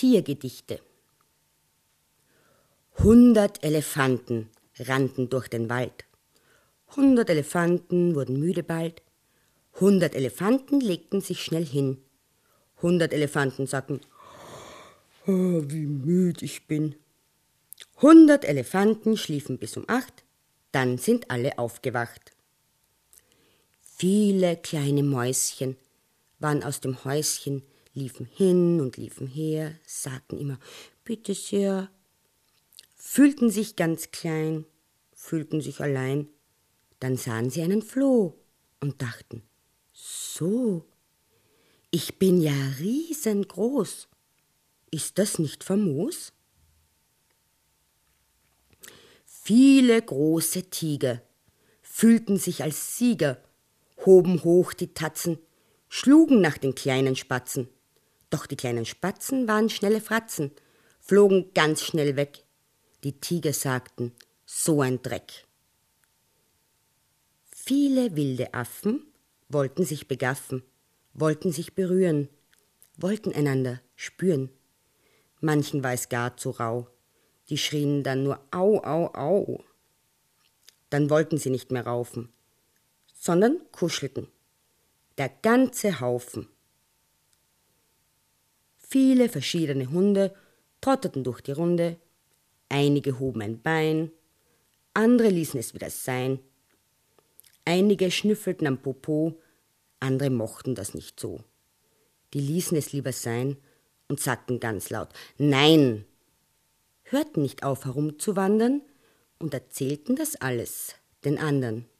Tiergedichte. 100 Elefanten rannten durch den Wald. 100 Elefanten wurden müde bald. 100 Elefanten legten sich schnell hin. 100 Elefanten sagten, oh, wie müd ich bin. 100 Elefanten schliefen bis um 8, dann sind alle aufgewacht. Viele kleine Mäuschen waren aus dem Häuschen, liefen hin und liefen her, sagten immer, bitte sehr, fühlten sich ganz klein, fühlten sich allein. Dann sahen sie einen Floh und dachten, so, ich bin ja riesengroß, ist das nicht famos? Viele große Tiger fühlten sich als Sieger, hoben hoch die Tatzen, schlugen nach den kleinen Spatzen. Doch die kleinen Spatzen waren schnelle Fratzen, flogen ganz schnell weg. Die Tiger sagten, so ein Dreck. Viele wilde Affen wollten sich begaffen, wollten sich berühren, wollten einander spüren. Manchen war es gar zu rau, die schrien dann nur au, au, au. Dann wollten sie nicht mehr raufen, sondern kuschelten, der ganze Haufen. Viele verschiedene Hunde trotteten durch die Runde, einige hoben ein Bein, andere ließen es wieder sein. Einige schnüffelten am Popo, andere mochten das nicht so. Die ließen es lieber sein und sagten ganz laut, nein, hörten nicht auf herumzuwandern und erzählten das alles den anderen.